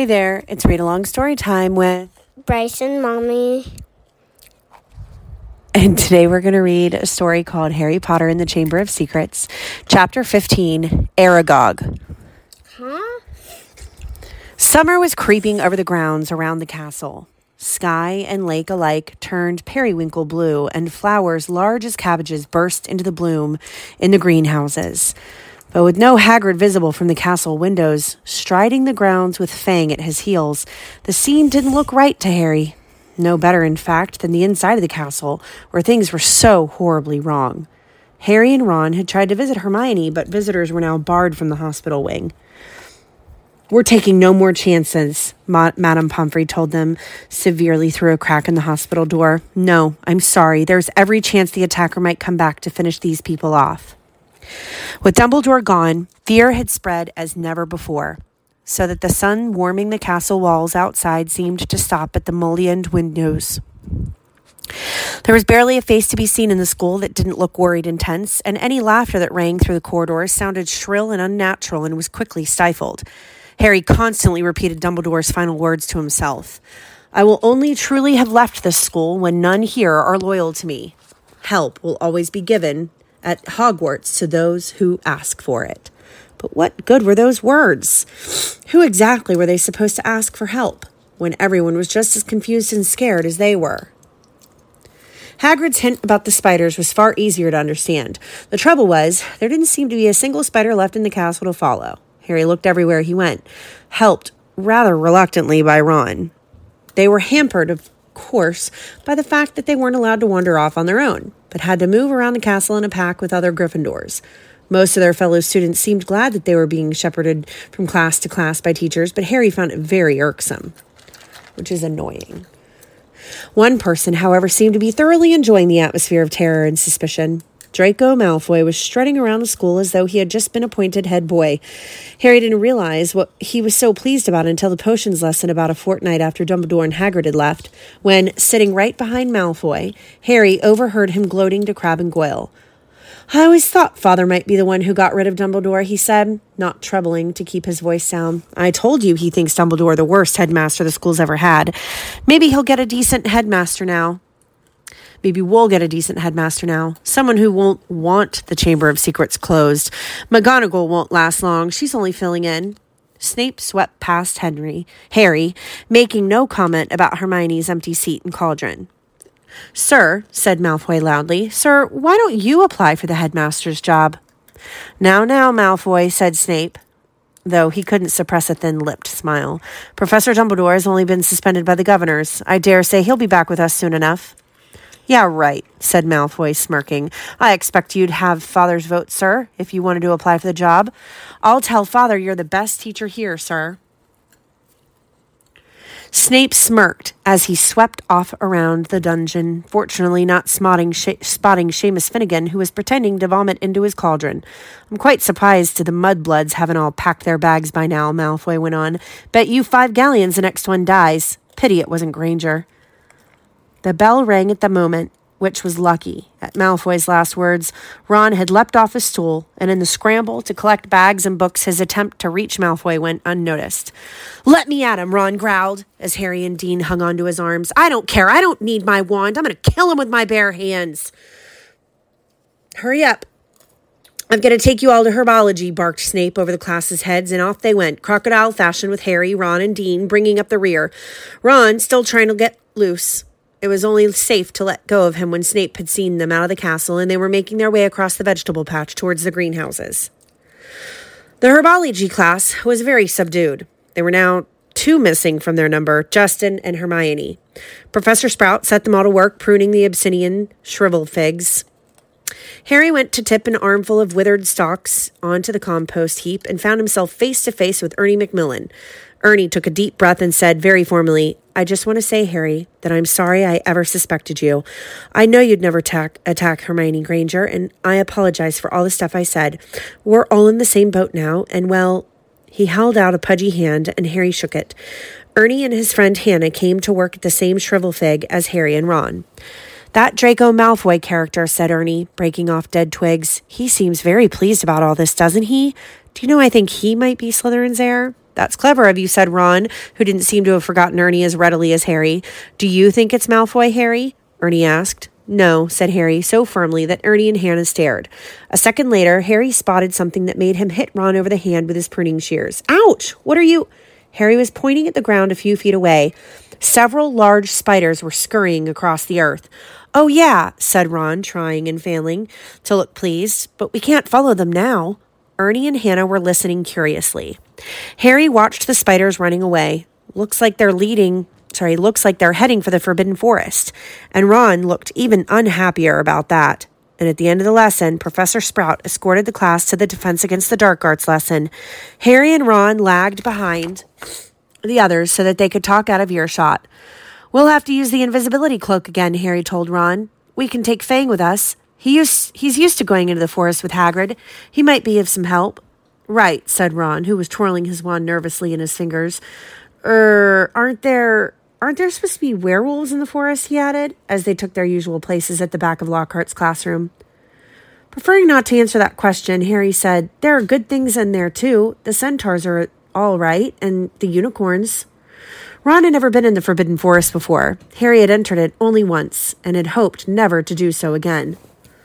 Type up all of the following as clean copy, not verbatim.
Hey there, it's Read Along Story Time with Bryson, Mommy. And today we're going to read a story called Harry Potter and the Chamber of Secrets, Chapter 15, Aragog. Summer was creeping over the grounds around the castle. Sky and lake alike turned periwinkle blue, and flowers large as cabbages burst into the bloom in the greenhouses. But with no Hagrid visible from the castle windows, striding the grounds with Fang at his heels, the scene didn't look right to Harry. No better, in fact, than the inside of the castle, where things were so horribly wrong. Harry and Ron had tried to visit Hermione, but visitors were now barred from the hospital wing. "We're taking no more chances," Madame Pomfrey told them severely through a crack in the hospital door. "No, I'm sorry. There's every chance the attacker might come back to finish these people off." With Dumbledore gone, fear had spread as never before, so that the sun warming the castle walls outside seemed to stop at the mullioned windows. There was barely a face to be seen in the school that didn't look worried and tense, and any laughter that rang through the corridors sounded shrill and unnatural and was quickly stifled. Harry constantly repeated Dumbledore's final words to himself. "I will only truly have left this school when none here are loyal to me. Help will always be given at Hogwarts to those who ask for it." But what good were those words? Who exactly were they supposed to ask for help when everyone was just as confused and scared as they were? Hagrid's hint about the spiders was far easier to understand. The trouble was, there didn't seem to be a single spider left in the castle to follow. Harry looked everywhere he went, helped rather reluctantly by Ron. They were hampered, of course, by the fact that they weren't allowed to wander off on their own, but had to move around the castle in a pack with other Gryffindors. Most of their fellow students seemed glad that they were being shepherded from class to class by teachers, but Harry found it very irksome, which is annoying. One person, however, seemed to be thoroughly enjoying the atmosphere of terror and suspicion. Draco Malfoy was strutting around the school as though he had just been appointed head boy. Harry didn't realize what he was so pleased about until the potions lesson about a fortnight after Dumbledore and Hagrid had left, when, sitting right behind Malfoy, Harry overheard him gloating to Crabbe and Goyle. "I always thought Father might be the one who got rid of Dumbledore," he said, not troubling to keep his voice down. "I told you he thinks Dumbledore the worst headmaster the school's ever had. Maybe he'll get a decent headmaster now. Maybe we'll get a decent headmaster now. Someone who won't want the Chamber of Secrets closed. McGonagall won't last long. She's only filling in." Snape swept past Harry, making no comment about Hermione's empty seat in Cauldron. "Sir," said Malfoy loudly, "Sir, why don't you apply for the headmaster's job?" Now, Malfoy," said Snape, though he couldn't suppress a thin-lipped smile. "Professor Dumbledore has only been suspended by the governors. I dare say he'll be back with us soon enough." "Yeah, right," said Malfoy, smirking. "I expect you'd have Father's vote, sir, if you wanted to apply for the job. I'll tell Father you're the best teacher here, sir." Snape smirked as he swept off around the dungeon, fortunately not spotting Seamus Finnegan, who was pretending to vomit into his cauldron. "I'm quite surprised the mudbloods haven't all packed their bags by now," Malfoy went on. "Bet you 5 galleons the next one dies. Pity it wasn't Granger." The bell rang at the moment, which was lucky. At Malfoy's last words, Ron had leapt off his stool, and in the scramble to collect bags and books, his attempt to reach Malfoy went unnoticed. "Let me at him," Ron growled, as Harry and Dean hung onto his arms. "I don't care. I don't need my wand. I'm going to kill him with my bare hands." "Hurry up. I'm going to take you all to herbology," barked Snape over the class's heads, and off they went, crocodile fashion, with Harry, Ron, and Dean bringing up the rear. Ron still trying to get loose. It was only safe to let go of him when Snape had seen them out of the castle, and they were making their way across the vegetable patch towards the greenhouses. The herbology class was very subdued. There were now 2 missing from their number, Justin and Hermione. Professor Sprout set them all to work pruning the Abyssinian shrivel figs. Harry went to tip an armful of withered stalks onto the compost heap and found himself face to face with Ernie Macmillan. Ernie took a deep breath and said very formally, "I just want to say, Harry, that I'm sorry I ever suspected you. I know you'd never attack Hermione Granger, and I apologize for all the stuff I said. We're all in the same boat now, and well..." He held out a pudgy hand, and Harry shook it. Ernie and his friend Hannah came to work at the same shrivel fig as Harry and Ron. "That Draco Malfoy character," said Ernie, breaking off dead twigs. "He seems very pleased about all this, doesn't he? Do you know I think he might be Slytherin's heir?" "That's clever of you," said Ron, who didn't seem to have forgotten Ernie as readily as Harry. "Do you think it's Malfoy, Harry?" Ernie asked. "No," said Harry, so firmly that Ernie and Hannah stared. A second later, Harry spotted something that made him hit Ron over the hand with his pruning shears. "Ouch! What are you—" Harry was pointing at the ground a few feet away. Several large spiders were scurrying across the earth. "Oh, yeah," said Ron, trying and failing to look pleased, "but we can't follow them now." Ernie and Hannah were listening curiously. Harry watched the spiders running away. Looks like they're heading for the Forbidden Forest. And Ron looked even unhappier about that. And at the end of the lesson, Professor Sprout escorted the class to the Defense Against the Dark Arts lesson. Harry and Ron lagged behind the others so that they could talk out of earshot. "We'll have to use the invisibility cloak again," Harry told Ron. "We can take Fang with us. He's used to going into the forest with Hagrid. He might be of some help." "Right," said Ron, who was twirling his wand nervously in his fingers. Aren't there supposed to be werewolves in the forest?" he added, as they took their usual places at the back of Lockhart's classroom. Preferring not to answer that question, Harry said, "There are good things in there, too. The centaurs are all right, and the unicorns." Ron had never been in the Forbidden Forest before. Harry had entered it only once, and had hoped never to do so again.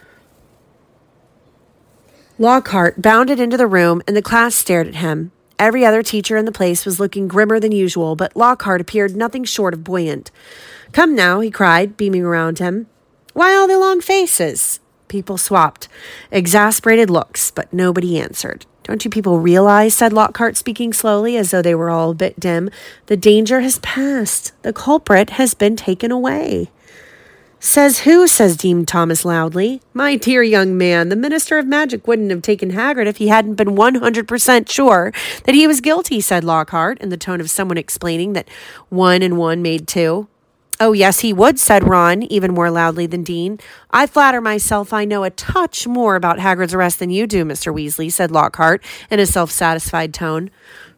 Lockhart bounded into the room, and the class stared at him. Every other teacher in the place was looking grimmer than usual, but Lockhart appeared nothing short of buoyant. "Come now," he cried, beaming around him. "Why all the long faces?" People swapped exasperated looks, but nobody answered. "Don't you people realize," said Lockhart, speaking slowly, as though they were all a bit dim, "the danger has passed. The culprit has been taken away." "Says who?" says Dean Thomas loudly. "My dear young man, the Minister of Magic wouldn't have taken Hagrid if he hadn't been 100% sure that he was guilty," said Lockhart, in the tone of someone explaining that 1 and 1 made 2. "Oh, yes, he would," said Ron, even more loudly than Dean. "I flatter myself I know a touch more about Hagrid's arrest than you do, Mr. Weasley," said Lockhart, in a self-satisfied tone.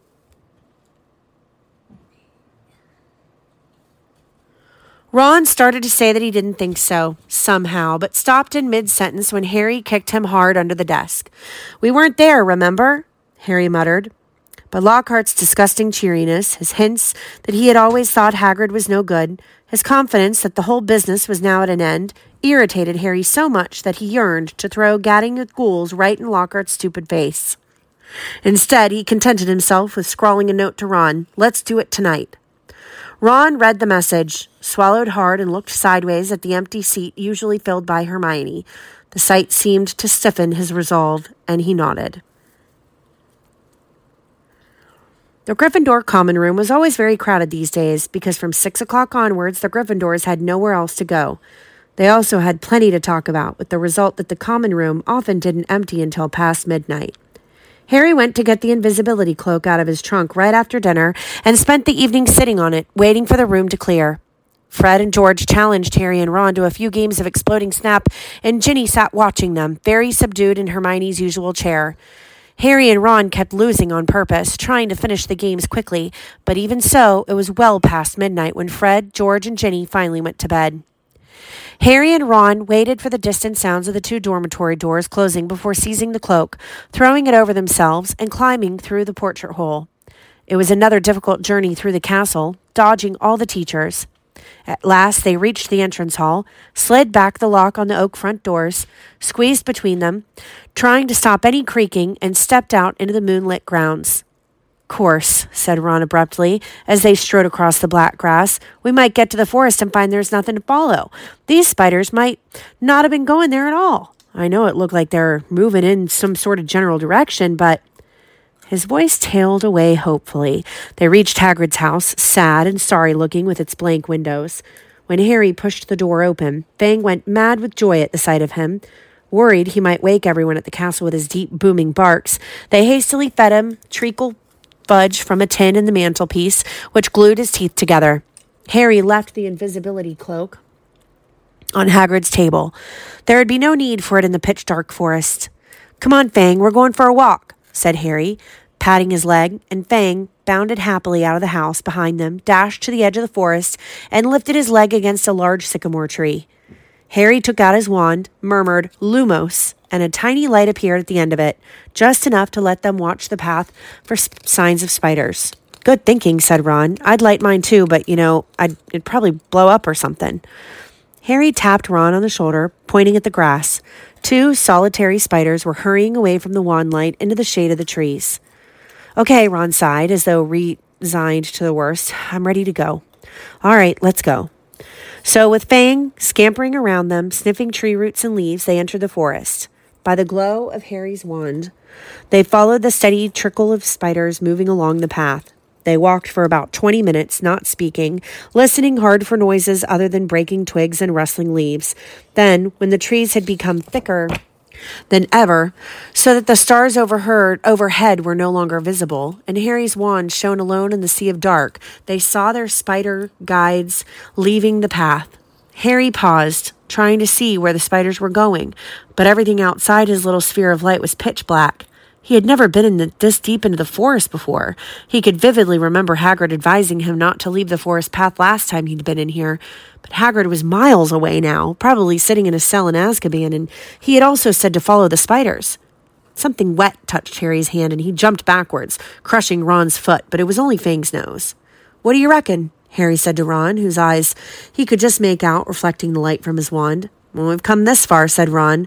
Ron started to say that he didn't think so, somehow, but stopped in mid-sentence when Harry kicked him hard under the desk. "We weren't there, remember?" Harry muttered. But Lockhart's disgusting cheeriness, his hints that he had always thought Hagrid was no good, his confidence that the whole business was now at an end, irritated Harry so much that he yearned to throw gadding ghouls right in Lockhart's stupid face. Instead, he contented himself with scrawling a note to Ron, "Let's do it tonight." Ron read the message, swallowed hard, and looked sideways at the empty seat usually filled by Hermione. The sight seemed to stiffen his resolve, and he nodded. The Gryffindor common room was always very crowded these days, because from 6 o'clock onwards, the Gryffindors had nowhere else to go. They also had plenty to talk about, with the result that the common room often didn't empty until past midnight. Harry went to get the invisibility cloak out of his trunk right after dinner and spent the evening sitting on it, waiting for the room to clear. Fred and George challenged Harry and Ron to a few games of Exploding Snap, and Ginny sat watching them, very subdued in Hermione's usual chair. Harry and Ron kept losing on purpose, trying to finish the games quickly, but even so, it was well past midnight when Fred, George, and Ginny finally went to bed. Harry and Ron waited for the distant sounds of the 2 dormitory doors closing before seizing the cloak, throwing it over themselves, and climbing through the portrait hole. It was another difficult journey through the castle, dodging all the teachers. At last they reached the entrance hall, slid back the lock on the oak front doors, squeezed between them, trying to stop any creaking, and stepped out into the moonlit grounds. "Course," said Ron abruptly, as they strode across the black grass. "We might get to the forest and find there's nothing to follow. These spiders might not have been going there at all. I know it looked like they're moving in some sort of general direction, but—" His voice tailed away hopefully. They reached Hagrid's house, sad and sorry-looking with its blank windows. When Harry pushed the door open, Fang went mad with joy at the sight of him. Worried he might wake everyone at the castle with his deep, booming barks, they hastily fed him treacle fudge from a tin in the mantelpiece, which glued his teeth together. Harry left the invisibility cloak on Hagrid's table. There would be no need for it in the pitch-dark forest. "Come on, Fang, we're going for a walk," said Harry, patting his leg, and Fang bounded happily out of the house behind them, dashed to the edge of the forest, and lifted his leg against a large sycamore tree. Harry took out his wand, murmured "Lumos," and a tiny light appeared at the end of it, just enough to let them watch the path for signs of spiders. Good thinking, said Ron. I'd light mine too, but, it'd probably blow up or something. Harry tapped Ron on the shoulder, pointing at the grass. 2 solitary spiders were hurrying away from the wand light into the shade of the trees. Okay, Ron sighed, as though resigned to the worst. I'm ready to go. All right, let's go. So with Fang scampering around them, sniffing tree roots and leaves, they entered the forest. By the glow of Harry's wand, they followed the steady trickle of spiders moving along the path. They walked for about 20 minutes, not speaking, listening hard for noises other than breaking twigs and rustling leaves. Then, when the trees had become thicker than ever, so that the stars overhead were no longer visible, and Harry's wand shone alone in the sea of dark, they saw their spider guides leaving the path. Harry paused, trying to see where the spiders were going, but everything outside his little sphere of light was pitch black. He had never been this deep into the forest before. He could vividly remember Hagrid advising him not to leave the forest path last time he'd been in here. But Hagrid was miles away now, probably sitting in a cell in Azkaban, and he had also said to follow the spiders. Something wet touched Harry's hand, and he jumped backwards, crushing Ron's foot, but it was only Fang's nose. What do you reckon? Harry said to Ron, whose eyes he could just make out, reflecting the light from his wand. Well, we've come this far, said Ron.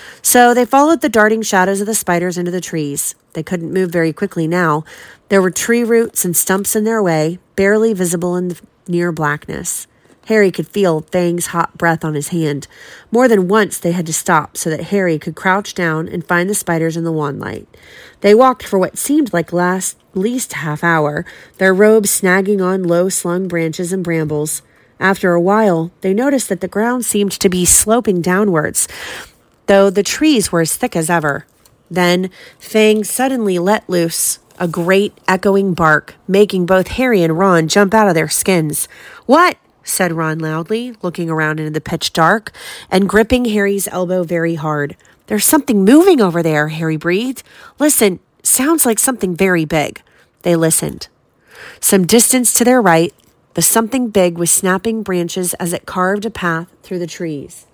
So they followed the darting shadows of the spiders into the trees. They couldn't move very quickly now. There were tree roots and stumps in their way, barely visible in the near blackness. Harry could feel Fang's hot breath on his hand. More than once they had to stop so that Harry could crouch down and find the spiders in the wand light. They walked for what seemed like least half hour, their robes snagging on low-slung branches and brambles. After a while, they noticed that the ground seemed to be sloping downwards, though the trees were as thick as ever. Then Fang suddenly let loose a great echoing bark, making both Harry and Ron jump out of their skins. What? Said Ron loudly, looking around into the pitch dark and gripping Harry's elbow very hard. There's something moving over there, Harry breathed. Listen, sounds like something very big. They listened. Some distance to their right, the something big was snapping branches as it carved a path through the trees.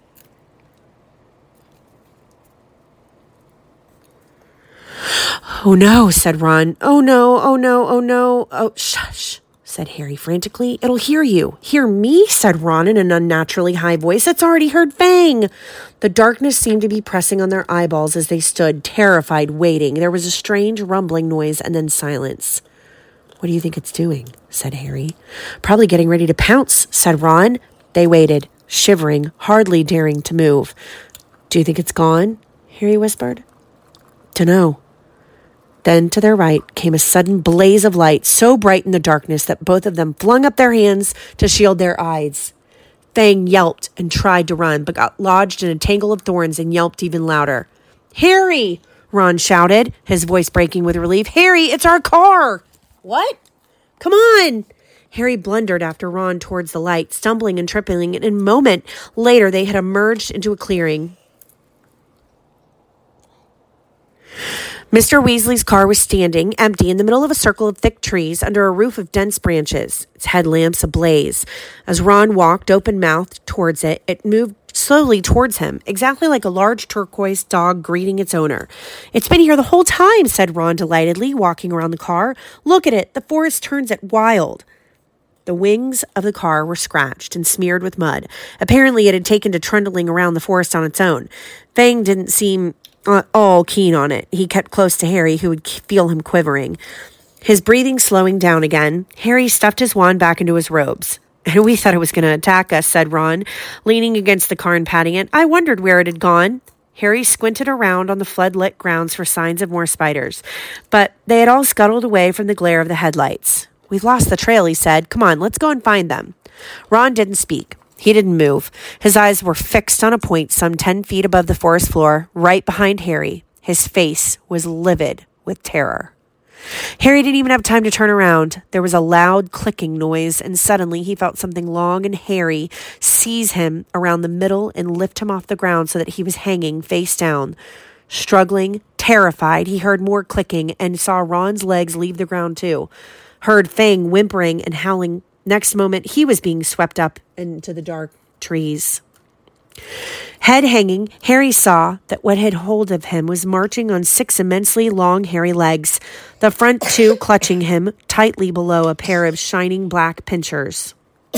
Oh, no, said Ron. Oh, no, oh, no, oh, no. Oh, shush, said Harry frantically. It'll hear you. Hear me, said Ron in an unnaturally high voice. It's already heard Fang. The darkness seemed to be pressing on their eyeballs as they stood, terrified, waiting. There was a strange rumbling noise and then silence. What do you think it's doing? Said Harry. Probably getting ready to pounce, said Ron. They waited, shivering, hardly daring to move. Do you think it's gone? Harry whispered. Dunno. Then to their right came a sudden blaze of light, so bright in the darkness that both of them flung up their hands to shield their eyes. Fang yelped and tried to run, but got lodged in a tangle of thorns and yelped even louder. Harry! Ron shouted, his voice breaking with relief. Harry, it's our car! What? Come on! Harry blundered after Ron towards the light, stumbling and tripping, and a moment later they had emerged into a clearing. Mr. Weasley's car was standing, empty, in the middle of a circle of thick trees under a roof of dense branches, its headlamps ablaze. As Ron walked open-mouthed towards it, it moved slowly towards him, exactly like a large turquoise dog greeting its owner. It's been here the whole time, said Ron delightedly, walking around the car. Look at it, the forest turns it wild. The wings of the car were scratched and smeared with mud. Apparently it had taken to trundling around the forest on its own. Fang didn't seem all keen on it. He kept close to Harry, who would feel him quivering. His breathing slowing down again, Harry stuffed his wand back into his robes. And we thought it was going to attack us, said Ron, leaning against the car and patting it. I wondered where it had gone. Harry squinted around on the floodlit grounds for signs of more spiders, but they had all scuttled away from the glare of the headlights. We've lost the trail, he said. Come on, let's go and find them. Ron didn't speak. He didn't move. His eyes were fixed on a point some 10 feet above the forest floor, right behind Harry. His face was livid with terror. Harry didn't even have time to turn around. There was a loud clicking noise, and suddenly he felt something long and hairy seize him around the middle and lift him off the ground so that he was hanging face down. Struggling, terrified, he heard more clicking and saw Ron's legs leave the ground too. Heard Fang whimpering and howling. Next moment, he was being swept up into the dark trees. Head hanging, Harry saw that what had hold of him was marching on 6 immensely long, hairy legs, the front 2 clutching him tightly below a pair of shining black pincers.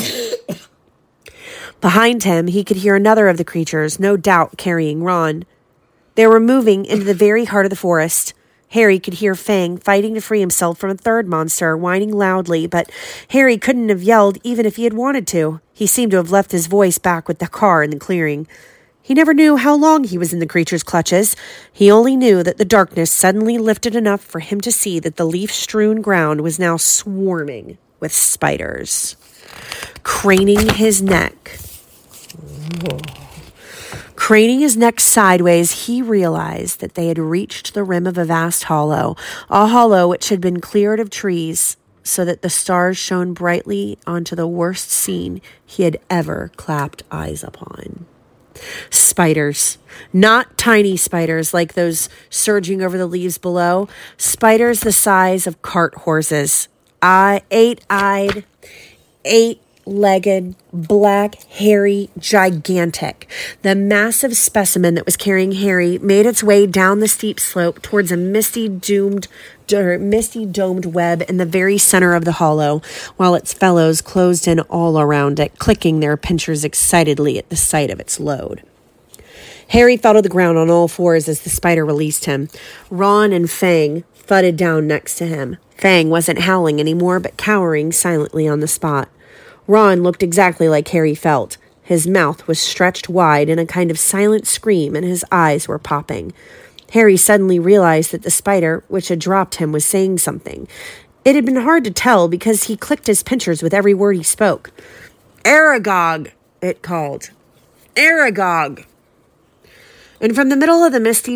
Behind him, he could hear another of the creatures, no doubt carrying Ron. They were moving into the very heart of the forest. Harry could hear Fang fighting to free himself from a third monster, whining loudly, but Harry couldn't have yelled even if he had wanted to. He seemed to have left his voice back with the car in the clearing. He never knew how long he was in the creature's clutches. He only knew that the darkness suddenly lifted enough for him to see that the leaf-strewn ground was now swarming with spiders. Craning his neck sideways, he realized that they had reached the rim of a vast hollow, a hollow which had been cleared of trees so that the stars shone brightly onto the worst scene he had ever clapped eyes upon. Spiders. Not tiny spiders like those surging over the leaves below. Spiders the size of cart horses. Eight-eyed, 8-legged, black, hairy, gigantic. The massive specimen that was carrying Harry made its way down the steep slope towards a misty domed web in the very center of the hollow, while its fellows closed in all around it, clicking their pincers excitedly at the sight of its load. Harry fell to the ground on all fours as the spider released him. Ron and Fang thudded down next to him. Fang wasn't howling anymore, but cowering silently on the spot. Ron looked exactly like Harry felt. His mouth was stretched wide in a kind of silent scream, and his eyes were popping. Harry suddenly realized that the spider, which had dropped him, was saying something. It had been hard to tell because he clicked his pincers with every word he spoke. "Aragog," it called. "Aragog." And from the middle of the misty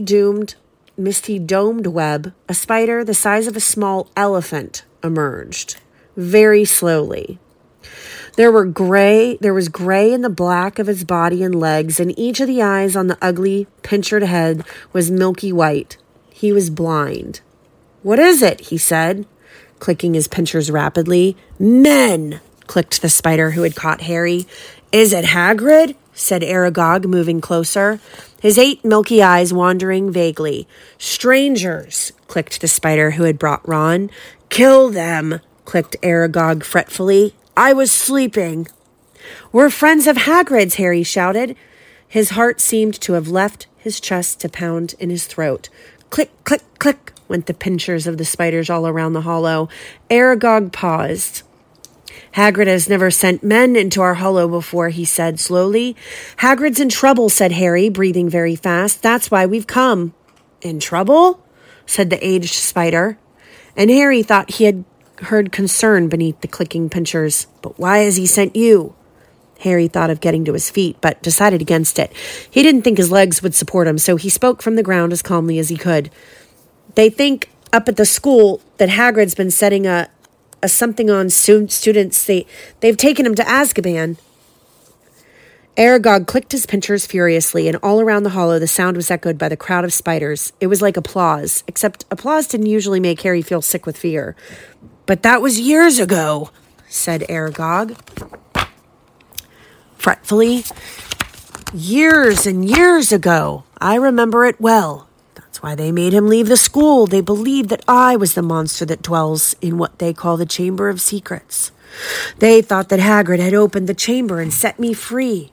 domed web, a spider the size of a small elephant emerged, very slowly. There was gray in the black of his body and legs, and each of the eyes on the ugly, pincered head was milky white. He was blind. "What is it?" he said, clicking his pincers rapidly. "Men!" clicked the spider who had caught Harry. "Is it Hagrid?" said Aragog, moving closer, his 8 milky eyes wandering vaguely. "Strangers!" clicked the spider who had brought Ron. "Kill them!" clicked Aragog fretfully. "I was sleeping." "We're friends of Hagrid's," Harry shouted. His heart seemed to have left his chest to pound in his throat. Click, click, click went the pincers of the spiders all around the hollow. Aragog paused. "Hagrid has never sent men into our hollow before," he said slowly. "Hagrid's in trouble," said Harry, breathing very fast. "That's why we've come." "In trouble?" said the aged spider. And Harry thought he had heard concern beneath the clicking pincers. "But why has he sent you?" Harry thought of getting to his feet, but decided against it. He didn't think his legs would support him, so he spoke from the ground as calmly as he could. "They think up at the school that Hagrid's been setting a something on students. They've taken him to Azkaban." Aragog clicked his pincers furiously, and all around the hollow the sound was echoed by the crowd of spiders. It was like applause, except applause didn't usually make Harry feel sick with fear. "But that was years ago," said Aragog fretfully. "Years and years ago. I remember it well. That's why they made him leave the school. They believed that I was the monster that dwells in what they call the Chamber of Secrets. They thought that Hagrid had opened the chamber and set me free."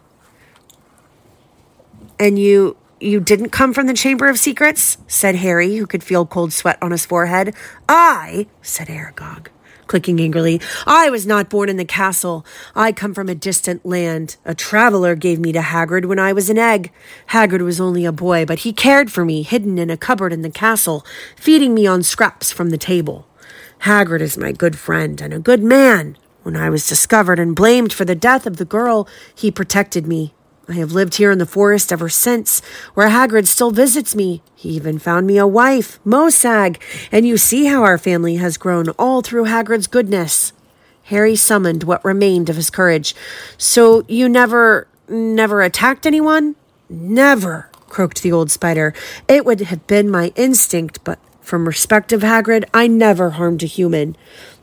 "And you didn't come from the Chamber of Secrets?" said Harry, who could feel cold sweat on his forehead. "I," said Aragog, clicking angrily, "I was not born in the castle. I come from a distant land. A traveler gave me to Hagrid when I was an egg. Hagrid was only a boy, but he cared for me, hidden in a cupboard in the castle, feeding me on scraps from the table. Hagrid is my good friend and a good man. When I was discovered and blamed for the death of the girl, he protected me. I have lived here in the forest ever since, where Hagrid still visits me. He even found me a wife, Mosag, and you see how our family has grown all through Hagrid's goodness." Harry summoned what remained of his courage. "So you never attacked anyone?" "Never," croaked the old spider. "It would have been my instinct, but from respect of Hagrid, I never harmed a human.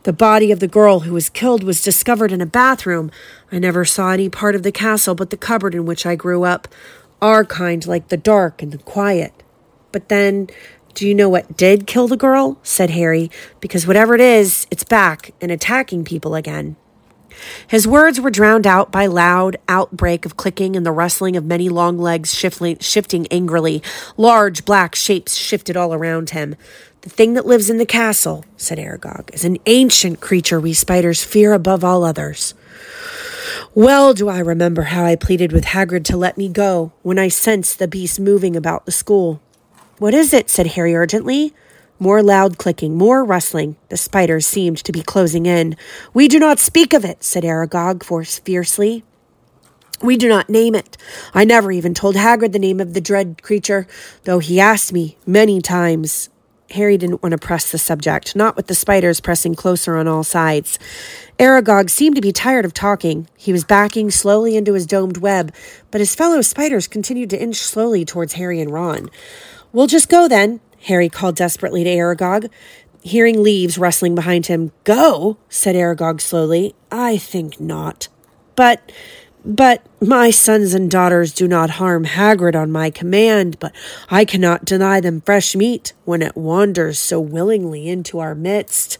The body of the girl who was killed was discovered in a bathroom. I never saw any part of the castle but the cupboard in which I grew up. Our kind like the dark and the quiet. But then, do you know what did kill the girl? Said Harry, because whatever it is, it's back and attacking people again. His words were drowned out by loud outbreak of clicking and the rustling of many long legs shifting angrily. Large black shapes shifted all around him. The thing that lives in the castle, said Aragog, is an ancient creature we spiders fear above all others. Well do I remember how I pleaded with Hagrid to let me go when I sensed the beast moving about the school. What is it? Said Harry urgently. More loud clicking, more rustling. The spiders seemed to be closing in. We do not speak of it, said Aragog fiercely. We do not name it. I never even told Hagrid the name of the dread creature, though he asked me many times. Harry didn't want to press the subject, not with the spiders pressing closer on all sides. Aragog seemed to be tired of talking. He was backing slowly into his domed web, but his fellow spiders continued to inch slowly towards Harry and Ron. We'll just go then, Harry called desperately to Aragog, hearing leaves rustling behind him. Go, said Aragog slowly. I think not. But my sons and daughters do not harm Hagrid on my command, but I cannot deny them fresh meat when it wanders so willingly into our midst.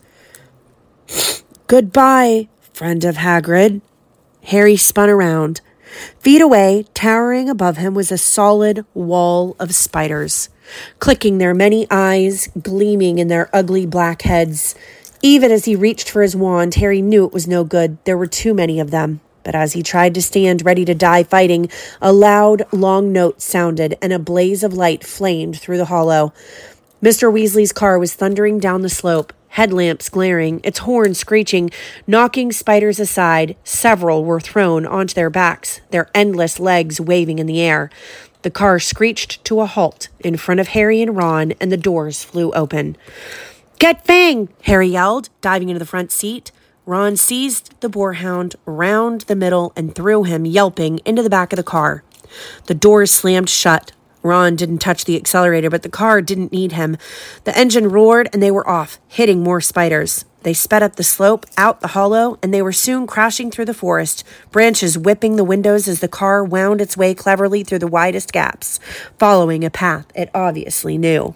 Goodbye, friend of Hagrid. Harry spun around. Feet away, towering above him, was a solid wall of spiders, clicking their many eyes, gleaming in their ugly black heads. Even as he reached for his wand, Harry knew it was no good. There were too many of them. But as he tried to stand ready to die fighting, a loud, long note sounded, and a blaze of light flamed through the hollow. Mr. Weasley's car was thundering down the slope, headlamps glaring, its horn screeching, knocking spiders aside. Several were thrown onto their backs, their endless legs waving in the air. The car screeched to a halt in front of Harry and Ron, and the doors flew open. Get Fang! Harry yelled, diving into the front seat. Ron seized the boarhound round the middle and threw him, yelping, into the back of the car. The doors slammed shut. Ron didn't touch the accelerator, but the car didn't need him. The engine roared, and they were off, hitting more spiders. They sped up the slope, out the hollow, and they were soon crashing through the forest, branches whipping the windows as the car wound its way cleverly through the widest gaps, following a path it obviously knew.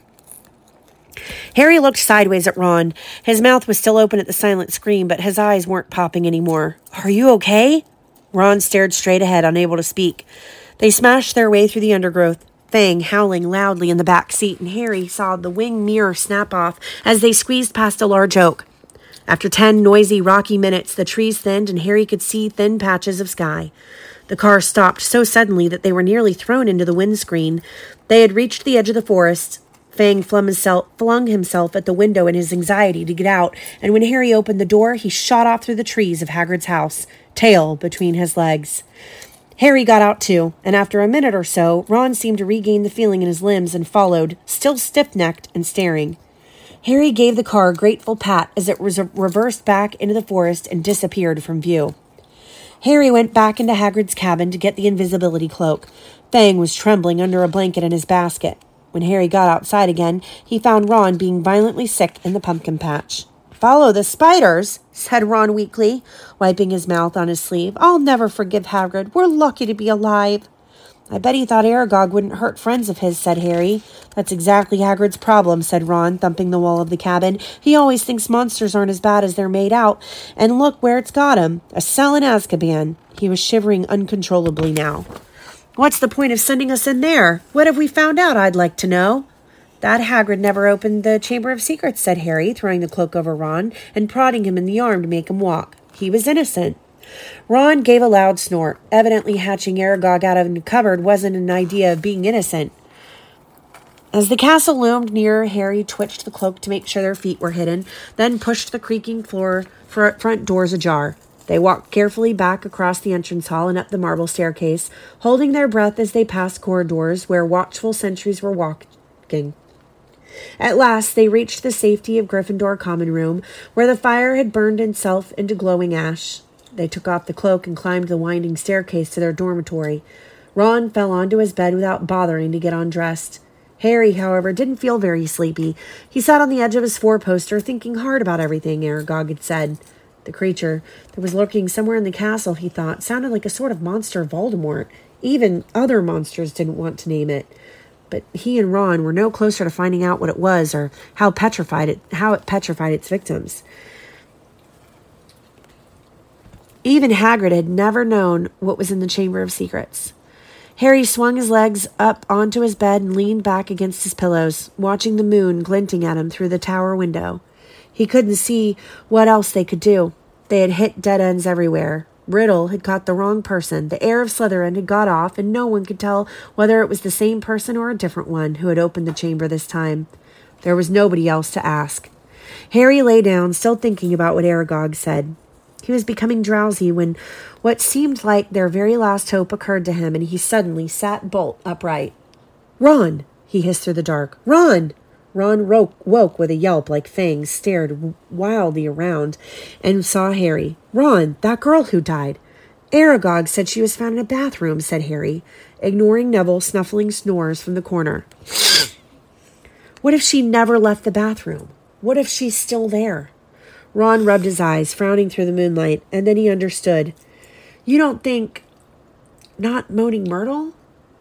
Harry looked sideways at Ron. His mouth was still open at the silent scream, but his eyes weren't popping anymore. Are you okay? Ron stared straight ahead, unable to speak. They smashed their way through the undergrowth, Fang howling loudly in the back seat, and Harry saw the wing mirror snap off as they squeezed past a large oak. After 10 noisy, rocky minutes, the trees thinned, and Harry could see thin patches of sky. The car stopped so suddenly that they were nearly thrown into the windscreen. They had reached the edge of the forest. Fang flung himself at the window in his anxiety to get out, and when Harry opened the door, he shot off through the trees of Hagrid's house, tail between his legs. Harry got out too, and after a minute or so, Ron seemed to regain the feeling in his limbs and followed, still stiff-necked and staring. Harry gave the car a grateful pat as it reversed back into the forest and disappeared from view. Harry went back into Hagrid's cabin to get the invisibility cloak. Fang was trembling under a blanket in his basket. When Harry got outside again, he found Ron being violently sick in the pumpkin patch. Follow the spiders, said Ron weakly, wiping his mouth on his sleeve. I'll never forgive Hagrid. We're lucky to be alive. I bet he thought Aragog wouldn't hurt friends of his, said Harry. That's exactly Hagrid's problem, said Ron, thumping the wall of the cabin. He always thinks monsters aren't as bad as they're made out. And look where it's got him. A cell in Azkaban. He was shivering uncontrollably now. What's the point of sending us in there? What have we found out, I'd like to know? That Hagrid never opened the Chamber of Secrets, said Harry, throwing the cloak over Ron and prodding him in the arm to make him walk. He was innocent. Ron gave a loud snort. Evidently hatching Aragog out of the cupboard wasn't an idea of being innocent. As the castle loomed nearer, Harry twitched the cloak to make sure their feet were hidden, then pushed the creaking floor front doors ajar. They walked carefully back across the entrance hall and up the marble staircase, holding their breath as they passed corridors where watchful sentries were walking. At last, they reached the safety of Gryffindor Common Room, where the fire had burned itself into glowing ash. They took off the cloak and climbed the winding staircase to their dormitory. Ron fell onto his bed without bothering to get undressed. Harry, however, didn't feel very sleepy. He sat on the edge of his four-poster, thinking hard about everything Aragog had said. The creature that was lurking somewhere in the castle, he thought, sounded like a sort of monster Voldemort. Even other monsters didn't want to name it. But he and Ron were no closer to finding out what it was or how it petrified its victims. Even Hagrid had never known what was in the Chamber of Secrets. Harry swung his legs up onto his bed and leaned back against his pillows, watching the moon glinting at him through the tower window. He couldn't see what else they could do. They had hit dead ends everywhere. Riddle had caught the wrong person. The heir of Slytherin had got off, and no one could tell whether it was the same person or a different one who had opened the chamber this time. There was nobody else to ask. Harry lay down, still thinking about what Aragog said. He was becoming drowsy when what seemed like their very last hope occurred to him, and he suddenly sat bolt upright. "Ron!" he hissed through the dark. "Ron!" Ron woke with a yelp like Fang, stared wildly around, and saw Harry. "Ron, that girl who died." "Aragog said she was found in a bathroom," said Harry, ignoring Neville's snuffling snores from the corner. "What if she never left the bathroom? What if she's still there?" Ron rubbed his eyes, frowning through the moonlight, and then he understood. "You don't think... not Moaning Myrtle?"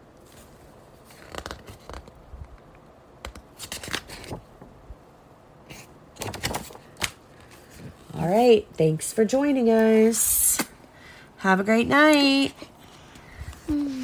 All right, thanks for joining us. Have a great night.